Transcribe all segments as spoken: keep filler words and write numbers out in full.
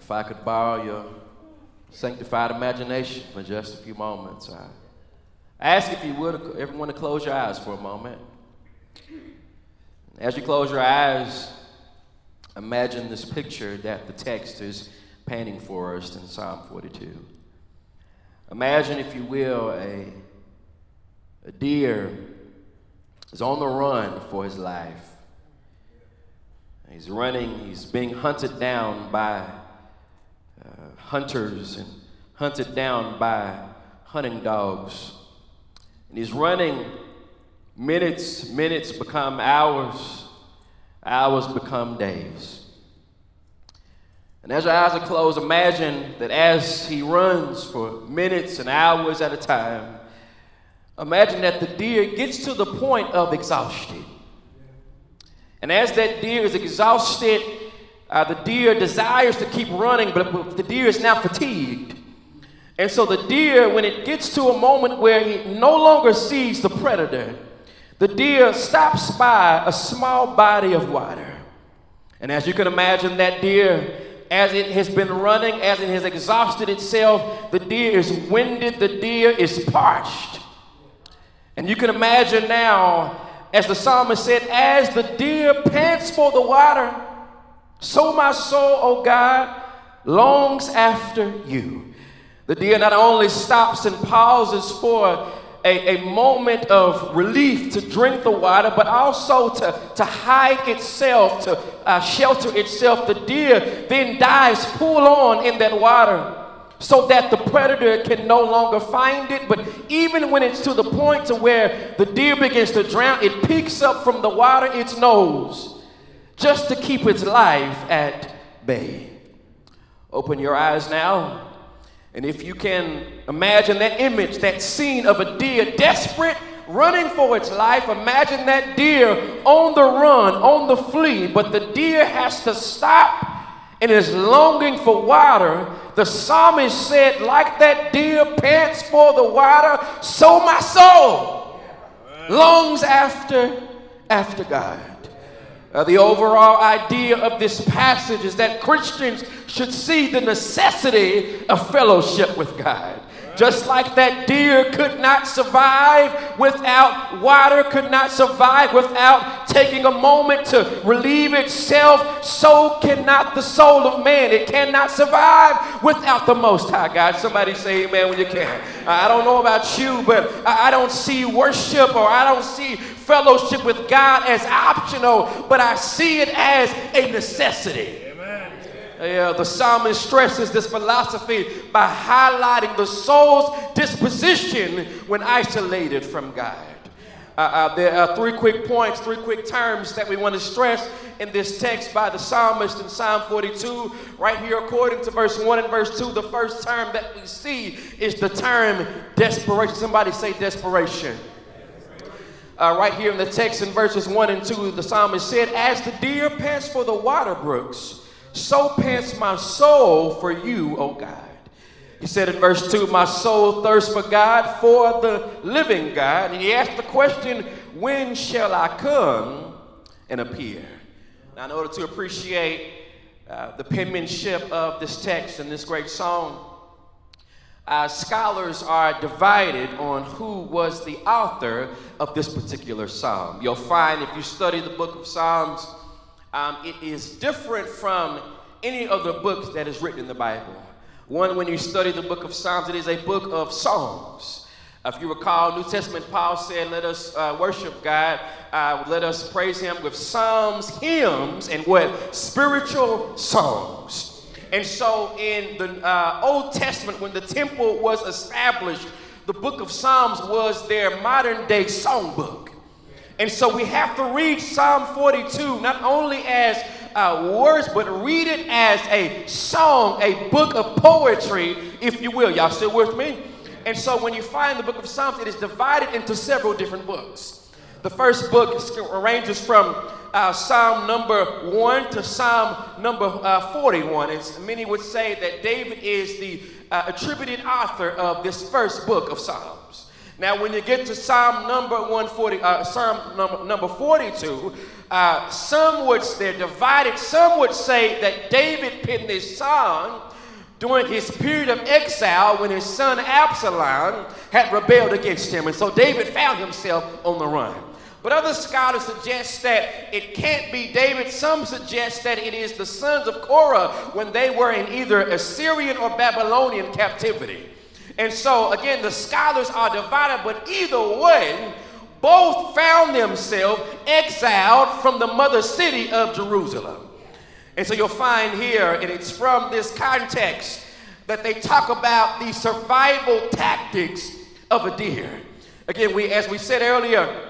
If I could borrow your sanctified imagination for just a few moments, I ask if you would, everyone to close your eyes for a moment. As you close your eyes, imagine this picture that the text is painting for us in Psalm forty-two. Imagine, if you will, a, a deer is on the run for his life. He's running, he's being hunted down by uh, hunters and hunted down by hunting dogs. And he's running, minutes, minutes become hours, hours become days. And as your eyes are closed, imagine that as he runs for minutes and hours at a time, imagine that the deer gets to the point of exhaustion. And as that deer is exhausted, uh, the deer desires to keep running, but the deer is now fatigued. And so the deer, when it gets to a moment where he no longer sees the predator, the deer stops by a small body of water. And as you can imagine, that deer, as it has been running, as it has exhausted itself, the deer is winded, the deer is parched. And you can imagine now, as the psalmist said, as the deer pants for the water, so my soul, O God, longs after you. The deer not only stops and pauses for a, a moment of relief to drink the water, but also to, to hide itself, to uh, shelter itself. The deer then dives full on in that water so that the predator can no longer find it. But even when it's to the point to where the deer begins to drown, it peeks up from the water its nose just to keep its life at bay. Open your eyes now. And if you can imagine that image, that scene of a deer desperate, running for its life, imagine that deer on the run, on the flee, but the deer has to stop and is longing for water. The psalmist said, like that deer pants for the water, so my soul longs after, after God. Uh, the overall idea of this passage is that Christians should see the necessity of fellowship with God. Just like that deer could not survive without water, could not survive without taking a moment to relieve itself, so cannot the soul of man. It cannot survive without the Most High God. Somebody say amen when you can. I don't know about you, but I don't see worship or I don't see fellowship with God as optional, but I see it as a necessity. Yeah, the psalmist stresses this philosophy by highlighting the soul's disposition when isolated from God. Uh, uh, there are three quick points, three quick terms that we want to stress in this text by the psalmist in Psalm forty-two. Right here, according to verse one and verse two, the first term that we see is the term desperation. Somebody say desperation. Uh, right here in the text in verses one and two, the psalmist said, as the deer pants for the water brooks, so pants my soul for you, O God. He said in verse two, my soul thirsts for God, for the living God. And he asked the question, when shall I come and appear? Now, in order to appreciate uh, the penmanship of this text and this great song, uh, scholars are divided on who was the author of this particular psalm. You'll find if you study the book of Psalms, Um, it is different from any other book that is written in the Bible. One, when you study the book of Psalms, it is a book of songs. If you recall, New Testament, Paul said, let us uh, worship God, uh, let us praise him with psalms, hymns, and what? Spiritual songs. And so in the uh, Old Testament, when the temple was established, the book of Psalms was their modern day songbook. And so we have to read Psalm forty-two not only as uh, words, but read it as a song, a book of poetry, if you will. Y'all still with me? And so when you find the book of Psalms, it is divided into several different books. The first book ranges from uh, Psalm number one to Psalm number uh, forty-one. And many would say that David is the uh, attributed author of this first book of Psalms. Now, when you get to Psalm number one forty, uh, Psalm number, number forty-two, uh, some would, they're divided. Some would say that David penned this song during his period of exile when his son Absalom had rebelled against him. And so David found himself on the run. But other scholars suggest that it can't be David. Some suggest that it is the sons of Korah when they were in either Assyrian or Babylonian captivity. And so, again, the scholars are divided, but either way, both found themselves exiled from the mother city of Jerusalem. And so you'll find here, and it's from this context, that they talk about the survival tactics of a deer. Again, we, as we said earlier,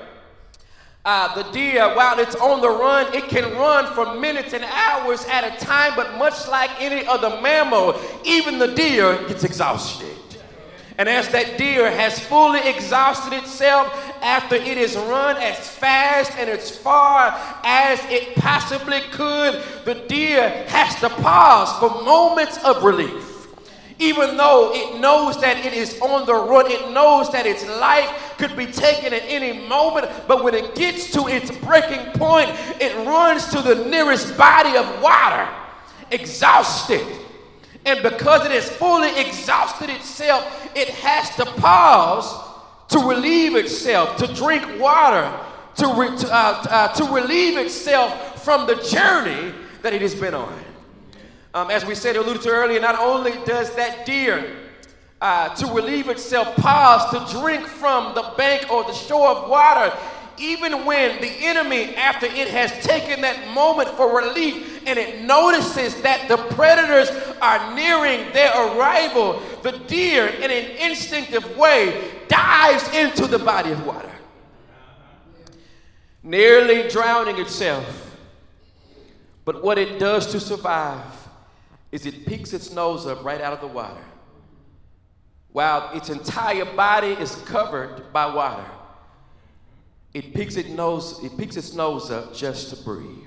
uh, the deer, while it's on the run, it can run for minutes and hours at a time, but much like any other mammal, even the deer gets exhausted. And as that deer has fully exhausted itself after it has run as fast and as far as it possibly could, the deer has to pause for moments of relief. Even though it knows that it is on the run, it knows that its life could be taken at any moment, but when it gets to its breaking point, it runs to the nearest body of water, exhausted. And because it has fully exhausted itself, it has to pause to relieve itself, to drink water, to, re- to, uh, uh, to relieve itself from the journey that it has been on. Um, as we said, alluded to earlier, not only does that deer, uh, to relieve itself, pause to drink from the bank or the shore of water, even when the enemy, after it has taken that moment for relief and it notices that the predators are nearing their arrival, the deer, in an instinctive way, dives into the body of water, nearly drowning itself. But what it does to survive is it peeks its nose up right out of the water, while its entire body is covered by water. It peeks its nose, it peeks its nose up just to breathe.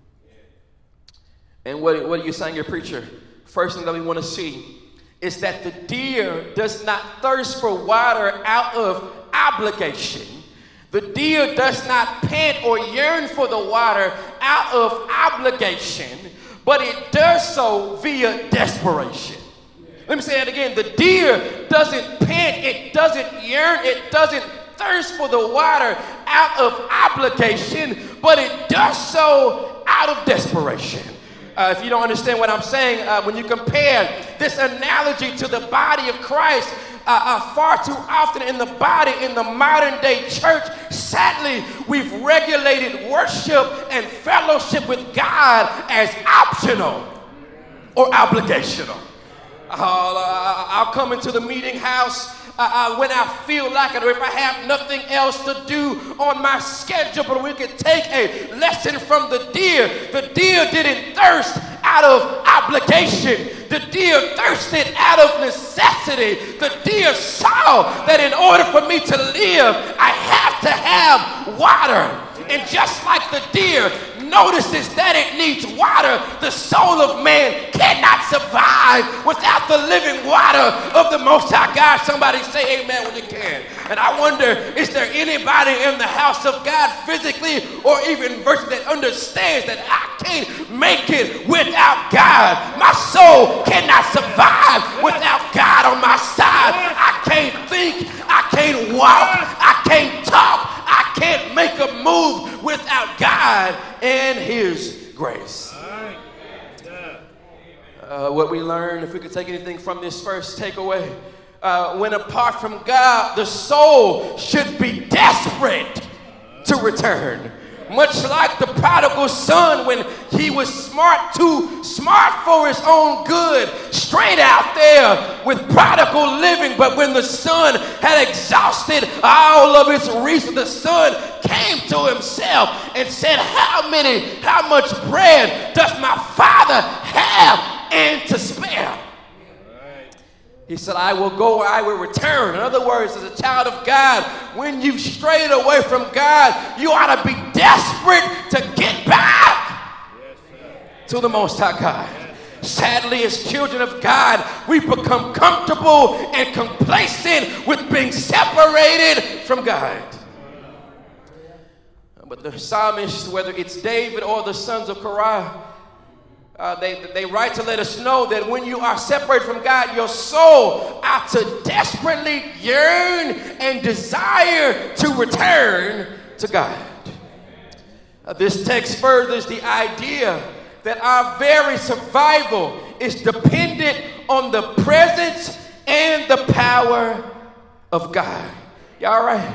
And what, what are you saying, your preacher? First thing that we want to see is that the deer does not thirst for water out of obligation. The deer does not pant or yearn for the water out of obligation, but it does so via desperation. Let me say that again. The deer doesn't pant, it doesn't yearn, it doesn't thirst for the water out of obligation, but it does so out of desperation. Uh, if you don't understand what I'm saying, uh, when you compare this analogy to the body of Christ, uh, uh, far too often in the body, in the modern day church, sadly, we've regulated worship and fellowship with God as optional or obligational. I'll, uh, I'll come into the meeting house Uh, uh, when I feel like it, or if I have nothing else to do on my schedule. But we could take a lesson from the deer. The deer didn't thirst out of obligation. The deer thirsted out of necessity. The deer saw that in order for me to live, I have to have water. And just like the deer notices that it needs water, the soul of man cannot survive without the living water of the Most High God. Somebody say amen when you can. And I wonder, is there anybody in the house of God physically or even virtually that understands that I can't make it without God? My soul cannot survive without God on my side. I can't think, I can't walk, I can't talk, I can't make a move without God and His grace. Uh, what we learn, if we could take anything from this first takeaway, uh, when apart from God, the soul should be desperate to return. Much like the prodigal son, when he was smart, too smart for his own good, straight out there with prodigal living. But when the son had exhausted all of his reason, the son came to himself and said, how many, how much bread does my father have and to spare? He said, I will go, I will return. In other words, as a child of God, when you've strayed away from God, you ought to be desperate to get back to the Most High God. sadly, as children of God, we become comfortable and complacent with being separated from God. But the psalmist, whether it's David or the sons of Korah, uh, they, they write to let us know that when you are separated from God, your soul ought to desperately yearn and desire to return to God. Uh, this text furthers the idea that our very survival is dependent on the presence and the power of God. Y'all all right?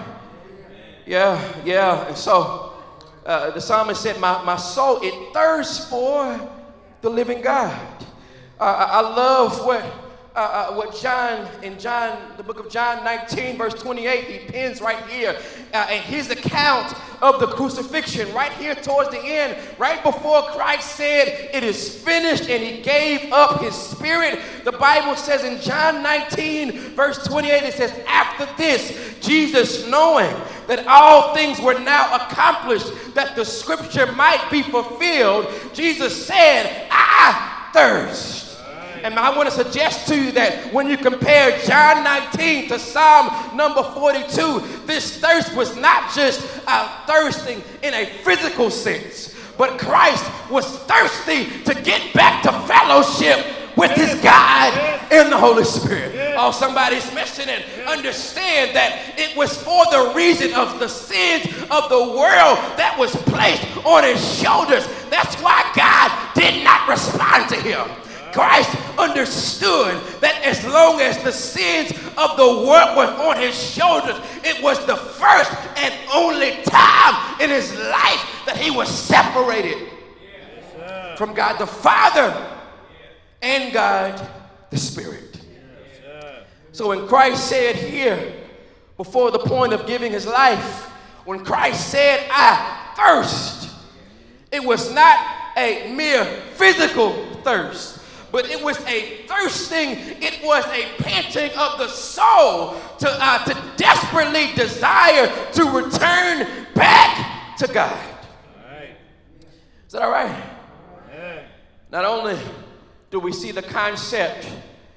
Yeah, yeah. And so uh, the psalmist said, my, my soul, it thirsts for the living God. Uh, I, I love what uh, uh, what John, in John, the book of John nineteen, verse twenty-eight, he pens right here. Uh, and his account of the crucifixion, right here towards the end, right before Christ said, it is finished, and he gave up his spirit. The Bible says in John nineteen, verse twenty-eight, it says, after this, Jesus, knowing that all things were now accomplished, that the scripture might be fulfilled, Jesus said, I thirst. And I want to suggest to you that when you compare John nineteen to Psalm number forty-two, this thirst was not just uh, thirsting in a physical sense, but Christ was thirsty to get back to fellowship with his God in the Holy Spirit. Oh, somebody's missing it. Understand that it was for the reason of the sins of the world that was placed on his shoulders. That's why God did not respond to him. Christ understood that as long as the sins of the world were on his shoulders, it was the first and only time in his life that he was separated yes, from God the Father and God the Spirit. Yes, so when Christ said here, before the point of giving his life, when Christ said, I thirst, it was not a mere physical thirst, but it was a thirsting, it was a panting of the soul to, uh, to desperately desire to return back to God. All right. Is that all right? Yeah. Not only do we see the concept,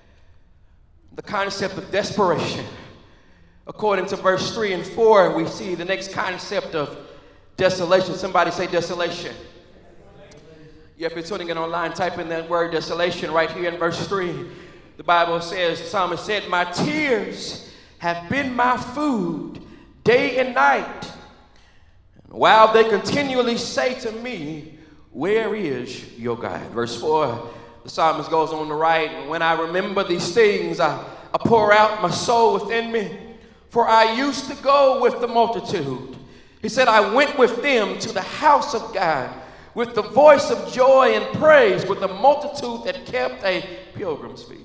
the concept of desperation, according to verse three and four, we see the next concept of desolation. Somebody say desolation. Yeah, if you're tuning in online, type in that word desolation right here in verse three. The Bible says, the psalmist said, my tears have been my food day and night, while they continually say to me, where is your God? Verse four, the psalmist goes on to write, and when I remember these things, I, I pour out my soul within me, for I used to go with the multitude. He said, I went with them to the house of God, with the voice of joy and praise, with a multitude that kept a pilgrim's feast.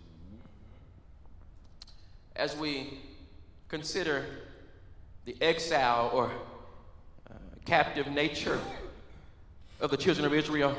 As we consider the exile or uh, captive nature of the children of Israel,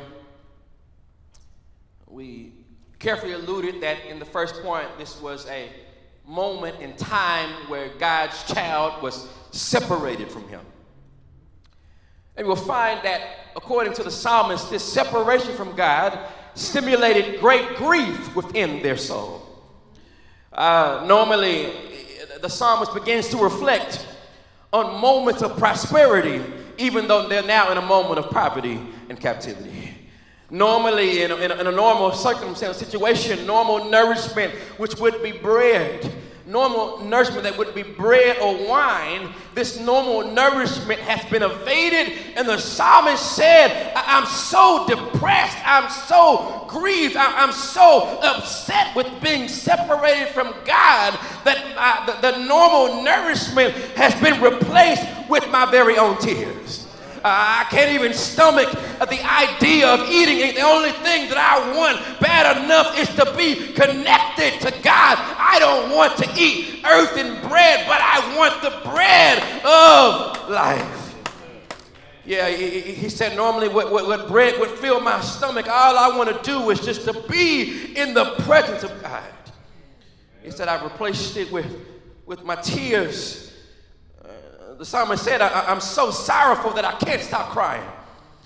we carefully alluded that in the first point, this was a moment in time where God's child was separated from him. And we'll find that, according to the psalmist, this separation from God stimulated great grief within their soul. Uh, normally, the psalmist begins to reflect on moments of prosperity, even though they're now in a moment of poverty and captivity. Normally, in a, in a, in a normal circumstance, situation, normal nourishment, which would be bread, normal nourishment that would be bread or wine, this normal nourishment has been evaded, and the psalmist said, I'm so depressed, I'm so grieved, I'm so upset with being separated from God that uh, the, the normal nourishment has been replaced with my very own tears. Uh, I can't even stomach the idea of eating it. The only thing that I want bad enough is to be connected to God. I don't want to eat earthen bread, but I want the bread of life. Yeah, he, he said normally what, what, what bread would fill my stomach, all I want to do is just to be in the presence of God. He said I replaced it with, with my tears. The psalmist said, I, I'm so sorrowful that I can't stop crying.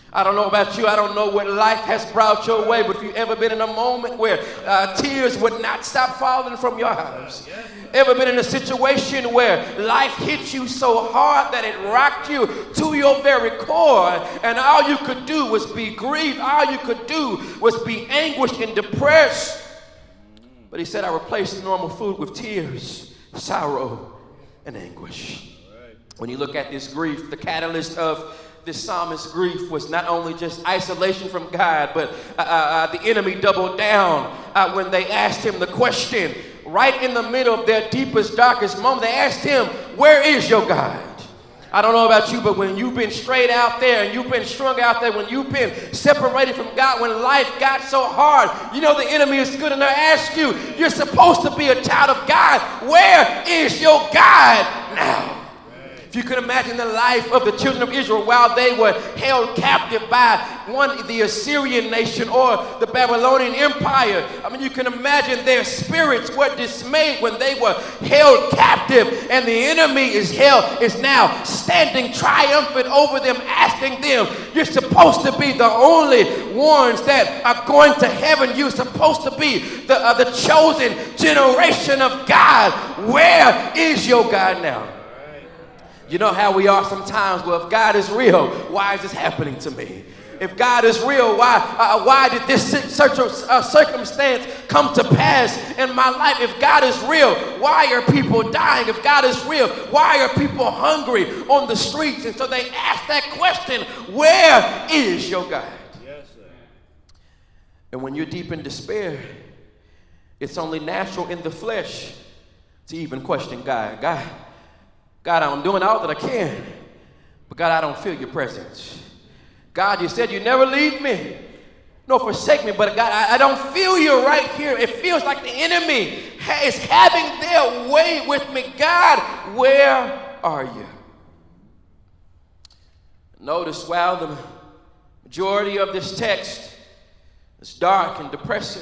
I don't know about you. I don't know what life has brought your way, but if you've ever been in a moment where uh, tears would not stop falling from your eyes, ever been in a situation where life hit you so hard that it rocked you to your very core, and all you could do was be grieved, all you could do was be anguished and depressed. But he said, I replaced normal food with tears, sorrow, and anguish. When you look at this grief, the catalyst of this psalmist's grief was not only just isolation from God, but uh, uh, the enemy doubled down uh, when they asked him the question. Right in the middle of their deepest, darkest moment, they asked him, where is your God? I don't know about you, but when you've been straight out there and you've been strung out there, when you've been separated from God, when life got so hard, you know the enemy is good enough to ask you, you're supposed to be a child of God. Where is your God now? If you could imagine the life of the children of Israel while they were held captive by one, the Assyrian nation or the Babylonian Empire. I mean, you can imagine their spirits were dismayed when they were held captive, and the enemy is held, is now standing triumphant over them, asking them, you're supposed to be the only ones that are going to heaven. You're supposed to be the, uh, the chosen generation of God. Where is your God now? You know how we are sometimes. Well, if God is real, why is this happening to me? If God is real, why uh, why did this uh, circumstance come to pass in my life? If God is real, why are people dying? If God is real, why are people hungry on the streets? And so they ask that question, where is your God? Yes, sir. And when you're deep in despair, it's only natural in the flesh to even question God. God, God, I'm doing all that I can, but God, I don't feel your presence. God, you said you never leave me, nor forsake me, but God, I, I don't feel you right here. It feels like the enemy is having their way with me. God, where are you? Notice while the majority of this text is dark and depressive,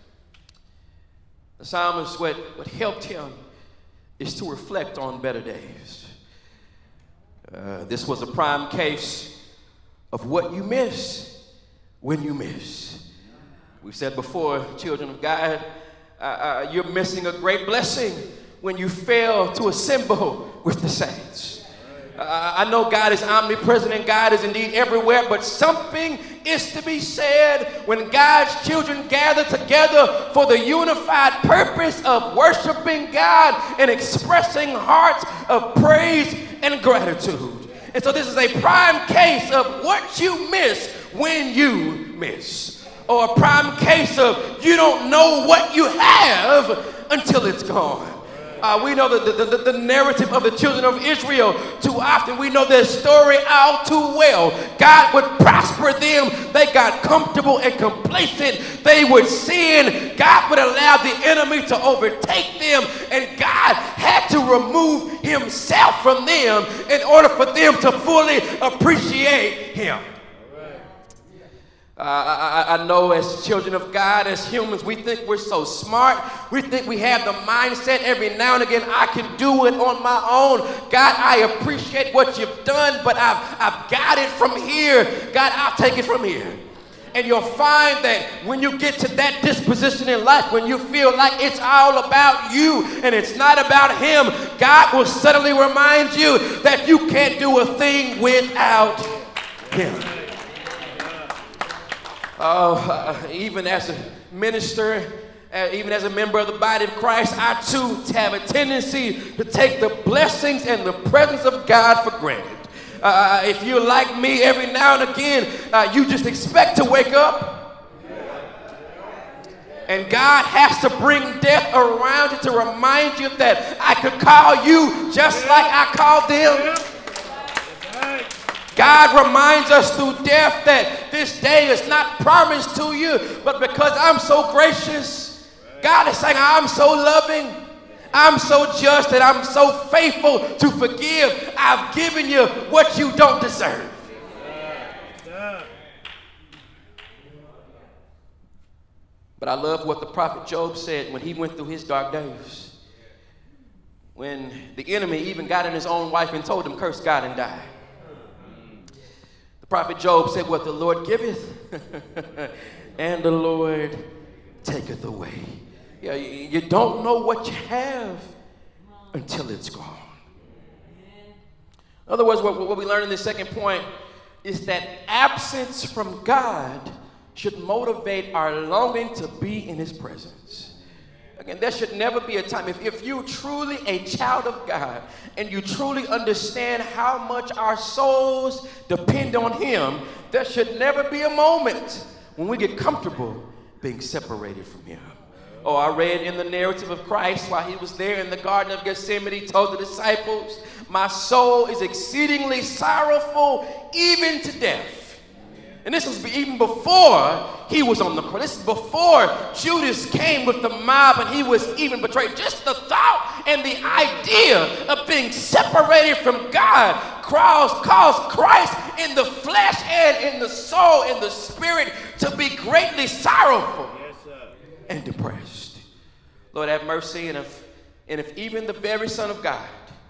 the psalmist, what, what helped him is to reflect on better days. Uh, this was a prime case of what you miss when you miss. We said before, children of God, uh, uh, you're missing a great blessing when you fail to assemble with the saints. Uh, I know God is omnipresent and God is indeed everywhere, but something is to be said when God's children gather together for the unified purpose of worshiping God and expressing hearts of praise and gratitude. And so this is a prime case of what you miss when you miss, or a prime case of you don't know what you have until it's gone. Uh, we know the, the, the, the narrative of the children of Israel too often. We know their story all too well. God would prosper them. They got comfortable and complacent. They would sin. God would allow the enemy to overtake them. And God had to remove himself from them in order for them to fully appreciate him. Uh, I, I know as children of God, as humans, we think we're so smart. We think we have the mindset every now and again, I can do it on my own. God, I appreciate what you've done, but I've, I've got it from here. God, I'll take it from here. And you'll find that when you get to that disposition in life, when you feel like it's all about you and it's not about him, God will suddenly remind you that you can't do a thing without him. Uh, uh, even as a minister, uh, even as a member of the body of Christ, I too have a tendency to take the blessings and the presence of God for granted. Uh, if you're like me, every now and again, uh, you just expect to wake up, and God has to bring death around you to remind you that I could call you just like I called them. God reminds us through death that this day is not promised to you, but because I'm so gracious, God is saying I'm so loving, I'm so just, that I'm so faithful to forgive. I've given you what you don't deserve. But I love what the prophet Job said when he went through his dark days. When the enemy even got in his own wife and told him, curse God and die. The prophet Job said, what the Lord giveth, and the Lord taketh away. Yeah, you, you don't know what you have until it's gone. In other words, what, what we learn in this second point is that absence from God should motivate our longing to be in his presence. Again, there should never be a time, if, if you're truly a child of God and you truly understand how much our souls depend on him, there should never be a moment when we get comfortable being separated from him. Oh, I read in the narrative of Christ while he was there in the Garden of Gethsemane, he told the disciples, my soul is exceedingly sorrowful, even to death. And this was even before he was on the cross. This is before Judas came with the mob and he was even betrayed. Just the thought and the idea of being separated from God caused Christ in the flesh and in the soul, in the spirit, to be greatly sorrowful and depressed. Lord, have mercy. And if, and if even the very Son of God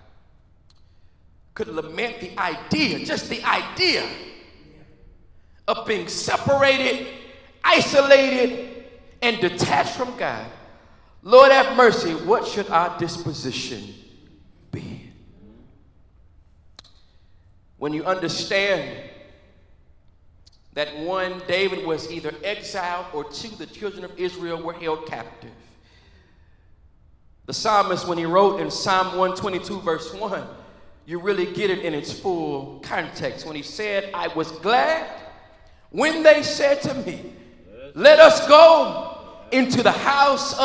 could lament the idea, just the idea of being separated, isolated, and detached from God, Lord have mercy, what should our disposition be? When you understand that one, David was either exiled, or two, the children of Israel were held captive. The psalmist, when he wrote in Psalm one twenty-two, verse one, you really get it in its full context. When he said, I was glad when they said to me, let us go into the house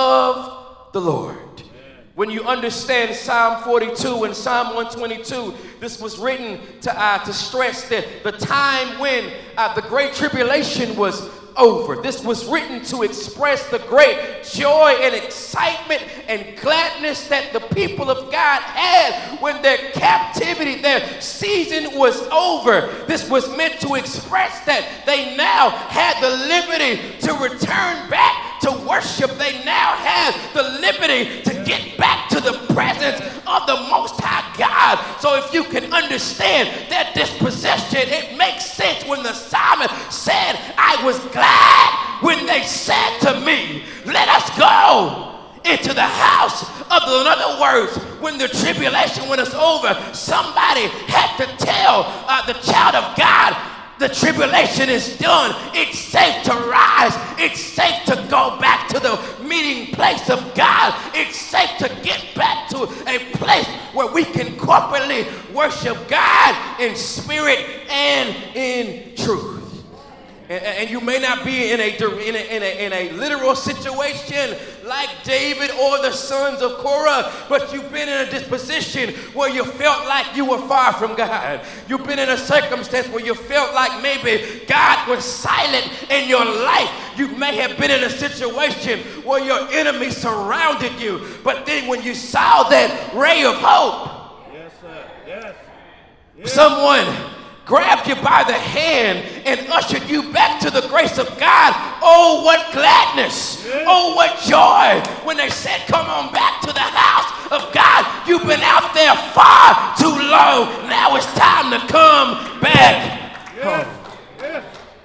of the Lord. When you understand Psalm forty-two and Psalm one twenty-two, this was written to, uh, to stress that the time when uh, the great tribulation was over. This was written to express the great joy and excitement and gladness that the people of God had when their captivity, their season was over. This was meant to express that they now had the liberty to return back to worship. They now had the liberty to get back to the presence of the Most High God. So if you can understand their disposition, it makes sense when the psalmist said, I was glad when they said to me, let us go into the house of the, in other words, when the tribulation when it's over, somebody had to tell uh, the child of God, the tribulation is done. It's safe to rise. It's safe to go back to the meeting place of God. It's safe to get back to a place where we can corporately worship God in spirit and in truth. And, and you may not be in a, in, a, in, a, in a literal situation like David or the sons of Korah, but you've been in a disposition where you felt like you were far from God. You've been in a circumstance where you felt like maybe God was silent in your life. You may have been in a situation where your enemy surrounded you, but then when you saw that ray of hope, yes, sir. Yes. Yes. Someone grabbed you by the hand and ushered you back to the grace of God. Oh, what gladness. Yeah. Oh, what joy when they said, come on back to the house of God. You've been out there far too long. Now it's time to come back yeah. home. Yeah.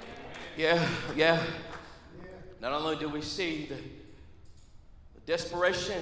yeah, yeah. Not only do we see the, the desperation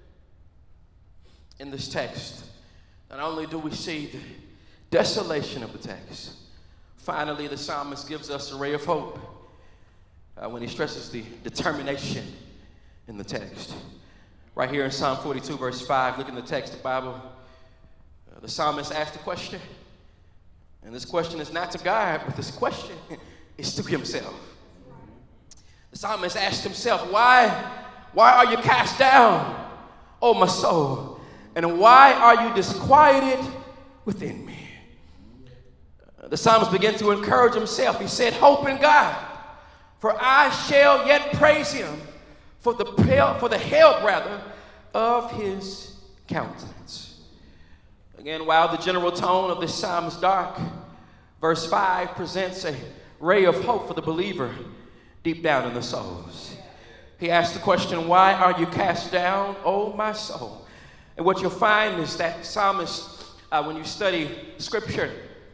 in this text, not only do we see the desolation of the text. Finally, the psalmist gives us a ray of hope uh, when he stresses the determination in the text. Right here in Psalm forty-two, verse five, look in the text of the Bible. Uh, the psalmist asked a question. And this question is not to God, but this question is to himself. The psalmist asked himself, why, why are you cast down, O my soul? And why are you disquieted within me? The psalmist began to encourage himself. He said, hope in God, for I shall yet praise him for the, for the help, rather, of his countenance. Again, while the general tone of this psalm is dark, verse five presents a ray of hope for the believer deep down in the souls. He asked the question, why are you cast down, O my soul? And what you'll find is that psalmist, uh, when you study scripture, Uh,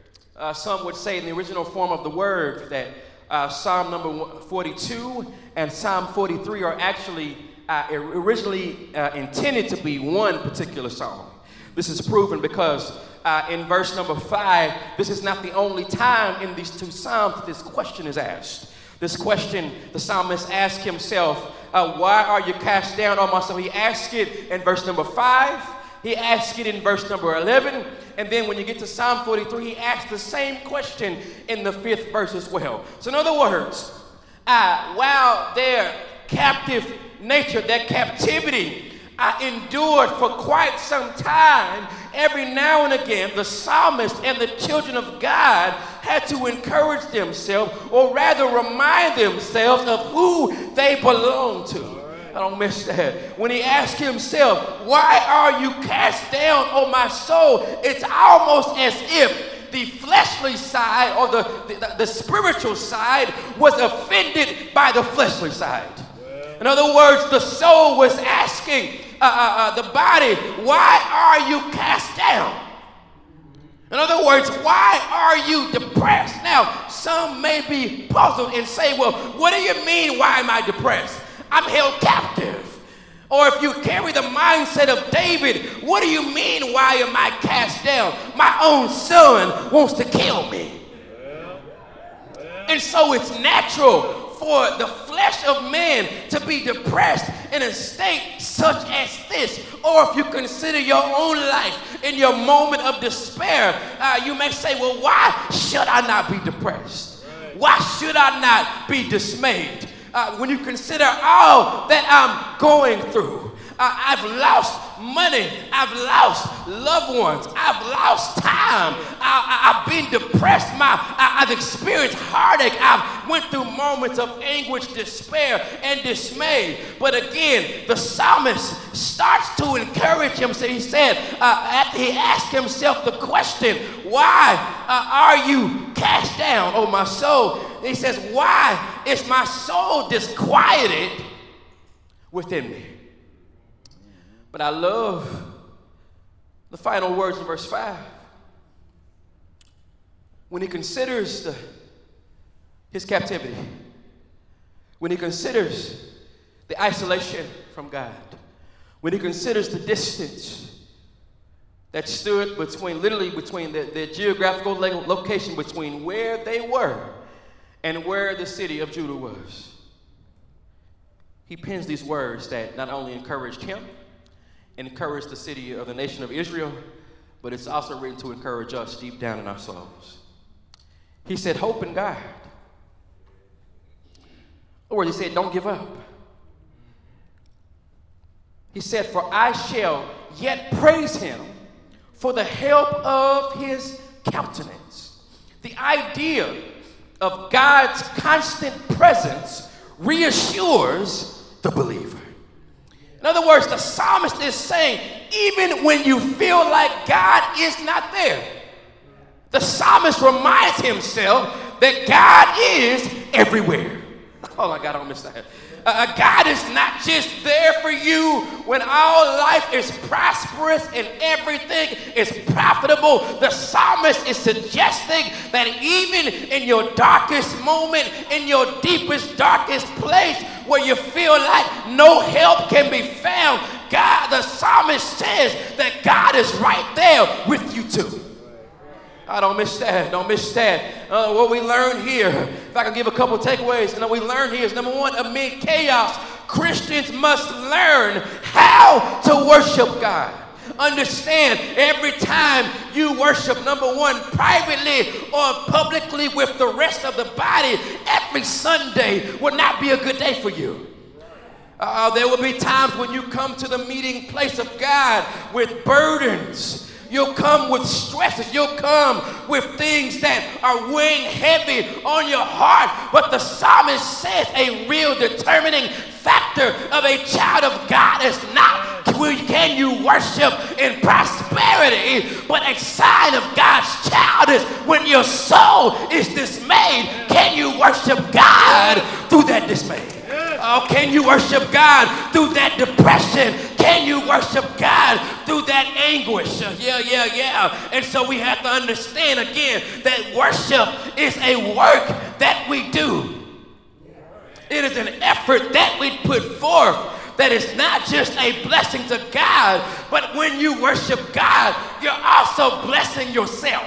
uh, some would say in the original form of the word that uh, Psalm number forty-two and Psalm forty-three are actually uh, originally uh, intended to be one particular psalm. This is proven because uh, in verse number five, this is not the only time in these two psalms that this question is asked. This question, the psalmist asked himself, uh, why are you cast down, O my soul? He asked it in verse number five. He asked it in verse number eleven. And then when you get to Psalm forty-three, he asked the same question in the fifth verse as well. So in other words, uh, while their captive nature, their captivity, I endured for quite some time, every now and again, the psalmist and the children of God had to encourage themselves, or rather remind themselves of who they belong to. I don't miss that. When he asked himself, why are you cast down, O my soul? It's almost as if the fleshly side or the, the, the spiritual side was offended by the fleshly side. In other words, the soul was asking uh, uh, uh, the body, why are you cast down? In other words, why are you depressed? Now, some may be puzzled and say, well, what do you mean, why am I depressed? I'm held captive. Or if you carry the mindset of David, what do you mean, why am I cast down? My own son wants to kill me. And so it's natural for the flesh of man to be depressed in a state such as this. Or if you consider your own life in your moment of despair, uh, you may say, well, why should I not be depressed? Why should I not be dismayed? Uh, when you consider all that I'm going through, uh, I've lost money, I've lost loved ones, I've lost time, I, I, I've been depressed, My, I, I've experienced heartache, I've went through moments of anguish, despair, and dismay. But again, the psalmist starts to encourage himself. He said, uh, after he asked himself the question, why uh, are you cast down, oh my soul? He says, why is my soul disquieted within me? But I love the final words in verse five. When he considers the, his captivity, when he considers the isolation from God, when he considers the distance that stood between, literally between the, the geographical location between where they were and where the city of Judah was, he pens these words that not only encouraged him, encouraged the city of the nation of Israel, but it's also written to encourage us deep down in our souls. He said, hope in God. Or he said, don't give up. He said, for I shall yet praise him for the help of his countenance. The idea of God's constant presence reassures the believer. In other words, the psalmist is saying, even when you feel like God is not there, the psalmist reminds himself that God is everywhere. Oh my God, I don't miss that. Uh, God is not just there for you when all life is prosperous and everything is profitable. The psalmist is suggesting that even in your darkest moment, in your deepest, darkest place where you feel like no help can be found, God, the psalmist says that God is right there with you too. I don't miss that. Don't miss that. Uh, what we learn here, if I can give a couple takeaways, and what we learn here is, number one, amid chaos, Christians must learn how to worship God. Understand, every time you worship, number one, privately or publicly with the rest of the body, every Sunday will not be a good day for you. Uh, there will be times when you come to the meeting place of God with burdens. You'll come with stresses. You'll come with things that are weighing heavy on your heart. But the psalmist says a real determining factor of a child of God is not can you worship in prosperity, but a sign of God's child is when your soul is dismayed, can you worship God through that dismay? Oh, can you worship God through that depression? Can you worship God through that anguish? Uh, yeah, yeah, yeah. And so we have to understand again that worship is a work that we do. It is an effort that we put forth that is not just a blessing to God, but when you worship God, you're also blessing yourself.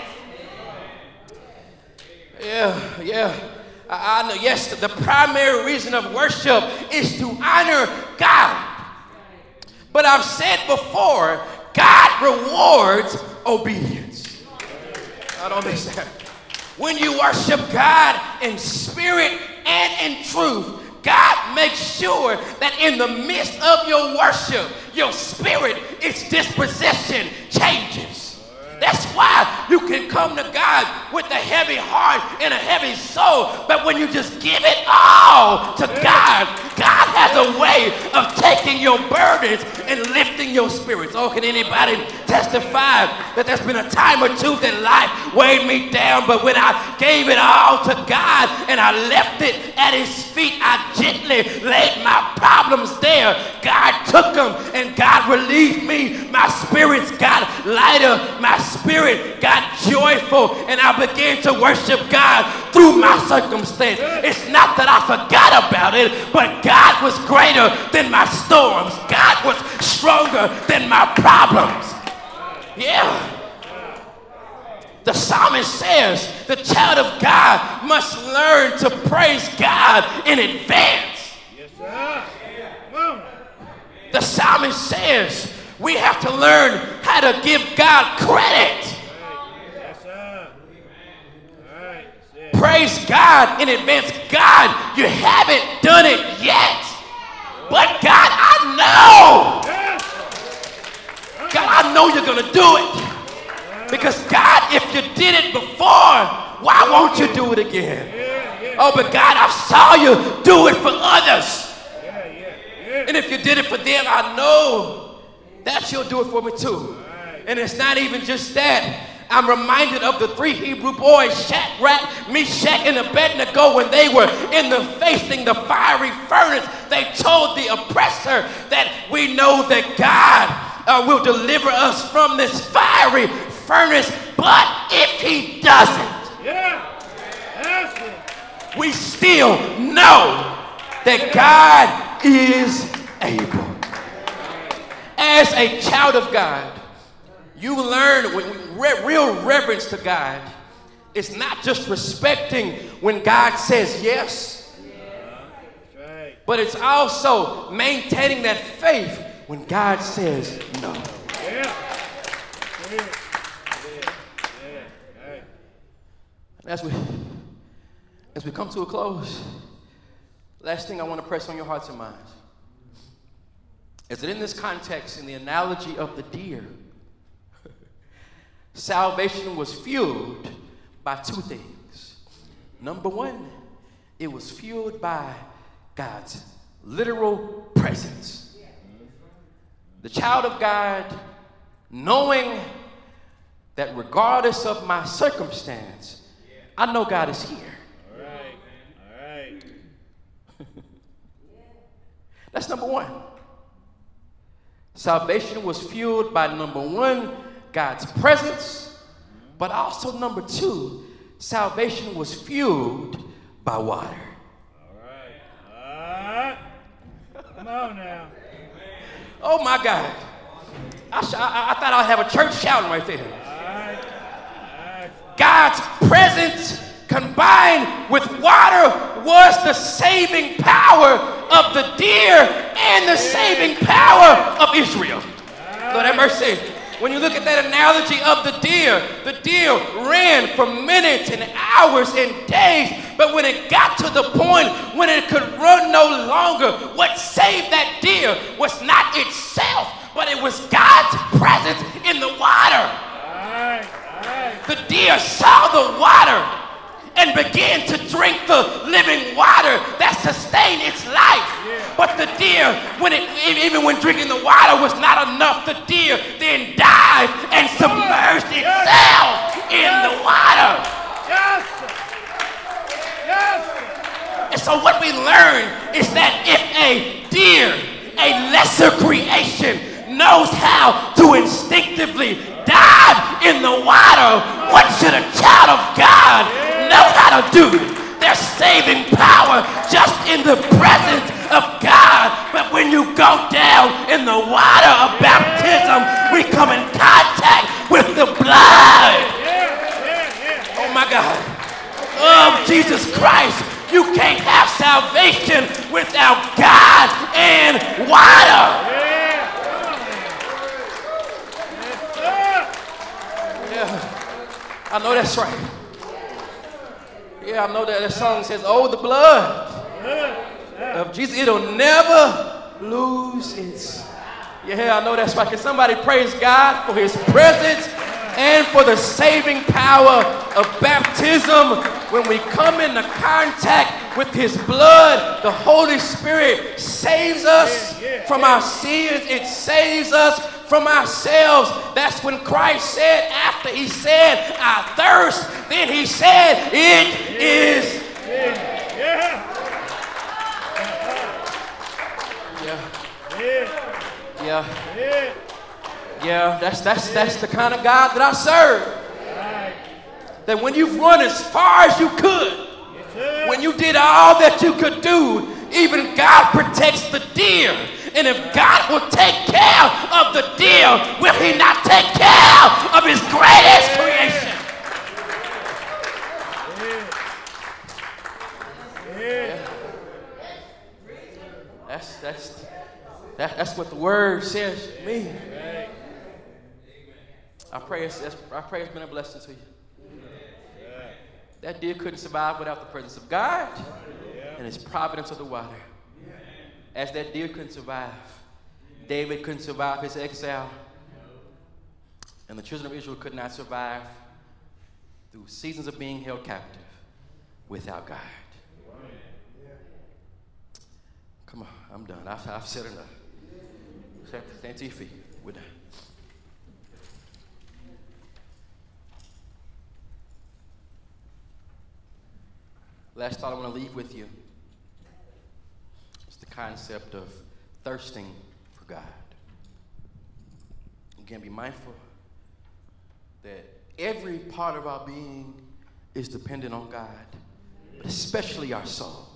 Yeah, yeah. I, I know, yes, the primary reason of worship is to honor God. But I've said before, God rewards obedience. I don't understand. When you worship God in spirit and in truth, God makes sure that in the midst of your worship, your spirit, its disposition changes. That's why you can come to God with a heavy heart and a heavy soul, but when you just give it all to God, God has a way of taking your burdens and lifting your spirits. Oh, can anybody testify that there's been a time or two that life weighed me down, but when I gave it all to God and I left it at his feet, I gently laid my problems there. God took them and God relieved me. My spirits got lighter. My spirit got joyful, and I began to worship God through my circumstance. It's not that I forgot about it, but God was greater than my storms. God was stronger than my problems. Yeah. The psalmist says the child of God must learn to praise God in advance. Yes, sir. The psalmist says we have to learn how to give God credit. Yes, sir. All right. Praise God in advance. God, you haven't done it yet. But God, I know. God, I know you're going to do it. Because God, if you did it before, why won't you do it again? Oh, but God, I saw you do it for others. And if you did it for them, I know that you'll do it for me too. And it's not even just that. I'm reminded of the three Hebrew boys, Shadrach, Meshach, and Abednego, when they were in the facing the fiery furnace. They told the oppressor that we know that God uh, will deliver us from this fiery furnace, but if he doesn't, yeah. we still know that God is able. As a child of God, you learn when real reverence to God is not just respecting when God says yes, but it's also maintaining that faith when God says no. As we, as we come to a close, last thing I want to press on your hearts and minds is that in this context, in the analogy of the deer, salvation was fueled by two things. Number one, it was fueled by God's literal presence. The child of God, knowing that regardless of my circumstance, I know God is here. All right, all right. That's number one. Salvation was fueled by number one, God's presence, but also number two, salvation was fueled by water. All right. Uh, come on now. Oh my God. I, sh- I-, I thought I'd have a church shouting right there. All right. All right. God's presence combined with water was the saving power of the deer and the saving power of Israel. Lord have mercy. When you look at that analogy of the deer, the deer ran for minutes and hours and days, but when it got to the point when it could run no longer, what saved that deer was not itself, but it was God's presence in the water. The deer saw the water and began to drink the living water that sustained its life. Yeah. But the deer, when it, even when drinking the water was not enough, the deer then dived and submerged yes. itself yes. in the water. Yes. Yes. And so what we learn is that if a deer, a lesser creation, knows how to instinctively dive in the water, what should a child of God know how to do? There's saving power just in the presence of God. But when you go down in the water of baptism, we come in contact with the blood. Oh my God. Of Jesus Christ. You can't have salvation without God and water. Yeah, I know that's right. Yeah, I know that that song says, oh, the blood of Jesus, it'll never lose its. Yeah, I know that's right. Can somebody praise God for his presence and for the saving power of baptism? When we come into contact with his blood, the Holy Spirit saves us from our sins. It saves us from ourselves. That's when Christ said, after he said, I thirst, then he said, it is. Yeah. Yeah. Yeah, that's that's that's the kind of God that I serve. That when you've run as far as you could, when you did all that you could do, even God protects the deer. And if God will take care of the deer, will he not take care of his greatest creation? Yeah. That's that's that, that's what the word says to me. I pray it's I pray it's been a blessing to you. That deer couldn't survive without the presence of God and his providence of the water. As that deer couldn't survive, David couldn't survive his exile, and the children of Israel could not survive through seasons of being held captive without God. Come on, I'm done. I've, I've said enough. Stand to your feet. We're done. Last thought I want to leave with you is the concept of thirsting for God. Again, be mindful that every part of our being is dependent on God, but especially our soul.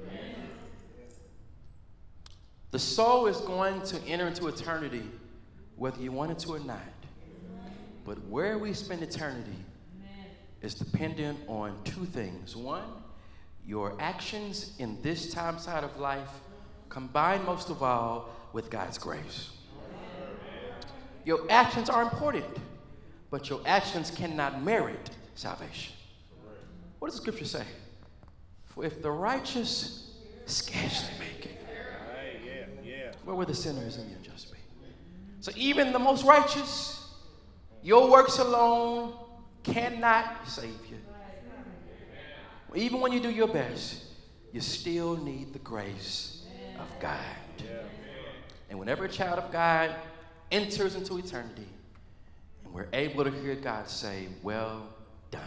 The soul is going to enter into eternity whether you want it to or not. But where we spend eternity is dependent on two things. One, your actions in this time side of life, combined most of all with God's grace. Your actions are important, but your actions cannot merit salvation. What does the scripture say? For if the righteous scarcely make it, where will the sinners and the unjust be? So even the most righteous, your works alone cannot save you. Even when you do your best, you still need the grace of God. And whenever a child of God enters into eternity, and we're able to hear God say, well done.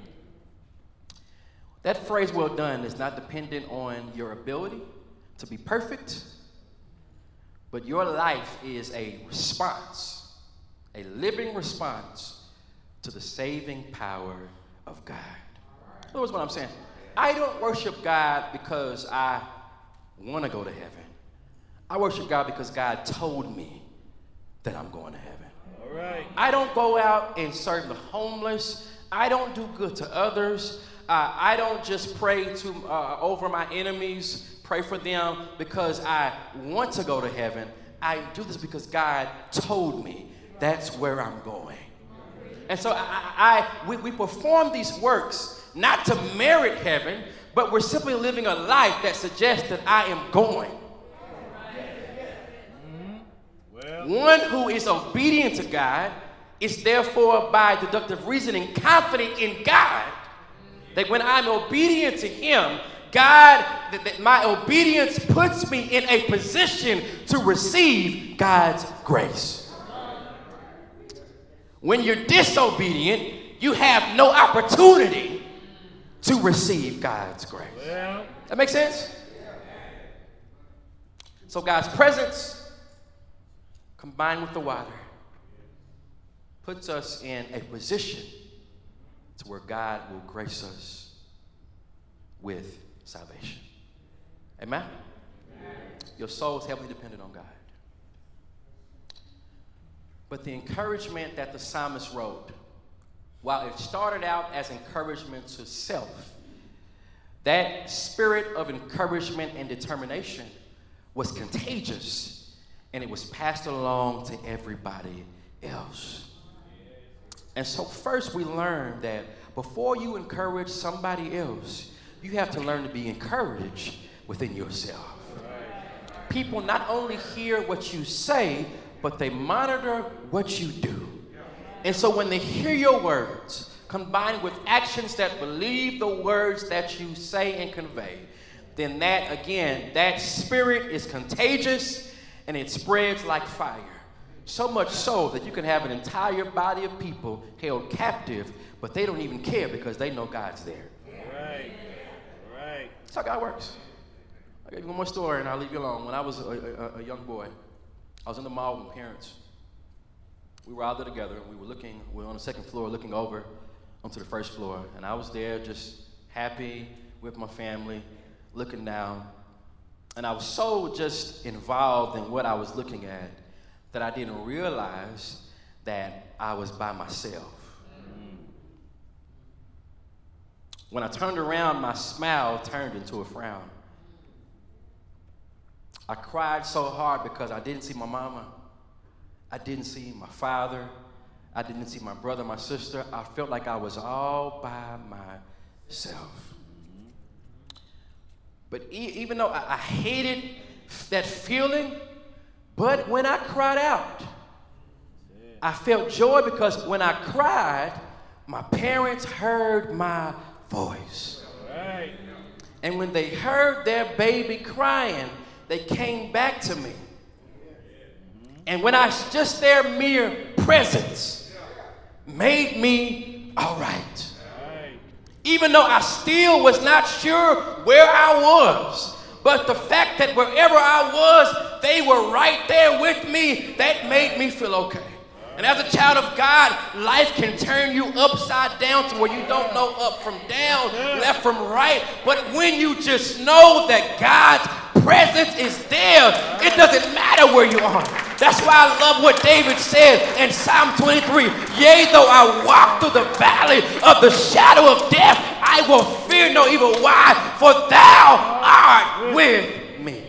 That phrase, well done, is not dependent on your ability to be perfect, but your life is a response, a living response to the saving power of God. In other words, what I'm saying, I don't worship God because I want to go to heaven. I worship God because God told me that I'm going to heaven. All right. I don't go out and serve the homeless. I don't do good to others. Uh, I don't just pray to uh, over my enemies, pray for them because I want to go to heaven. I do this because God told me that's where I'm going. And so I, I, I we, we perform these works not to merit heaven, but we're simply living a life that suggests that I am going. One who is obedient to God is therefore, by deductive reasoning, confident in God that when I'm obedient to him, God, that, that my obedience puts me in a position to receive God's grace. When you're disobedient, you have no opportunity to receive God's grace. Well. That makes sense? So God's presence combined with the water puts us in a position to where God will grace us with salvation. Amen? Amen. Your soul is heavily dependent on God. But the encouragement that the psalmist wrote, while it started out as encouragement to self, that spirit of encouragement and determination was contagious, and it was passed along to everybody else. And so first we learned that before you encourage somebody else, you have to learn to be encouraged within yourself. People not only hear what you say, but they monitor what you do. And so when they hear your words, combined with actions that believe the words that you say and convey, then that, again, that spirit is contagious and it spreads like fire. So much so that you can have an entire body of people held captive, but they don't even care because they know God's there. Right. Right. That's how God works. I'll give you one more story and I'll leave you alone. When I was a, a, a young boy, I was in the mall with my parents. We were out there together and we were looking, we were on the second floor looking over onto the first floor. And I was there just happy with my family, looking down. And I was so just involved in what I was looking at that I didn't realize that I was by myself. When I turned around, my smile turned into a frown. I cried so hard because I didn't see my mama. I didn't see my father. I didn't see my brother, my sister. I felt like I was all by myself. But e- even though I, I hated that feeling, but when I cried out, I felt joy because when I cried, my parents heard my voice. Right. And when they heard their baby crying, they came back to me. And when I just their mere presence made me all right. Even though I still was not sure where I was, but the fact that wherever I was, they were right there with me, that made me feel okay. And as a child of God, life can turn you upside down to where you don't know up from down, left from right. But when you just know that God's presence is there, it doesn't matter where you are. That's why I love what David said in Psalm twenty-three. Yea, though I walk through the valley of the shadow of death, I will fear no evil. Why? For thou art with me.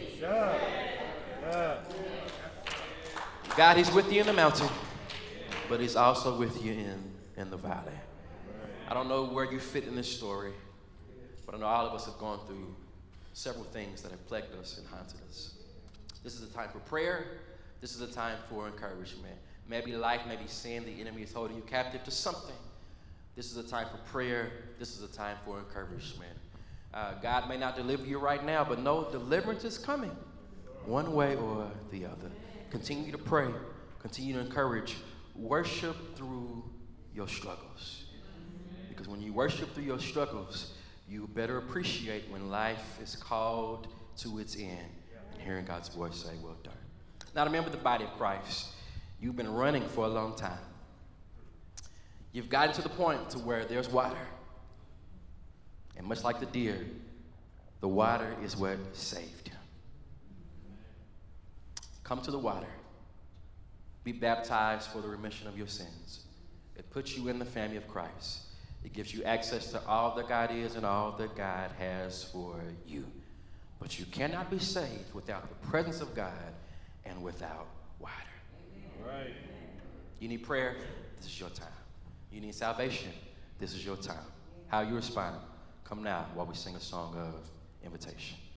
God is with you in the mountain, but he's also with you in, in the valley. I don't know where you fit in this story, but I know all of us have gone through several things that have plagued us and haunted us. This is a time for prayer. This is a time for encouragement. Maybe life, maybe sin, the enemy is holding you captive to something. This is a time for prayer. This is a time for encouragement. Uh, God may not deliver you right now, but no, deliverance is coming one way or the other. Continue to pray. Continue to encourage. Worship through your struggles. Because when you worship through your struggles, you better appreciate when life is called to its end and hearing God's voice say, well done. Now, remember the body of Christ. You've been running for a long time. You've gotten to the point to where there's water. And much like the deer, the water is what saved you. Come to the water. Be baptized for the remission of your sins. It puts you in the family of Christ. It gives you access to all that God is and all that God has for you. But you cannot be saved without the presence of God and without water. Right. You need prayer? This is your time. You need salvation? This is your time. How you respond? Come now while we sing a song of invitation.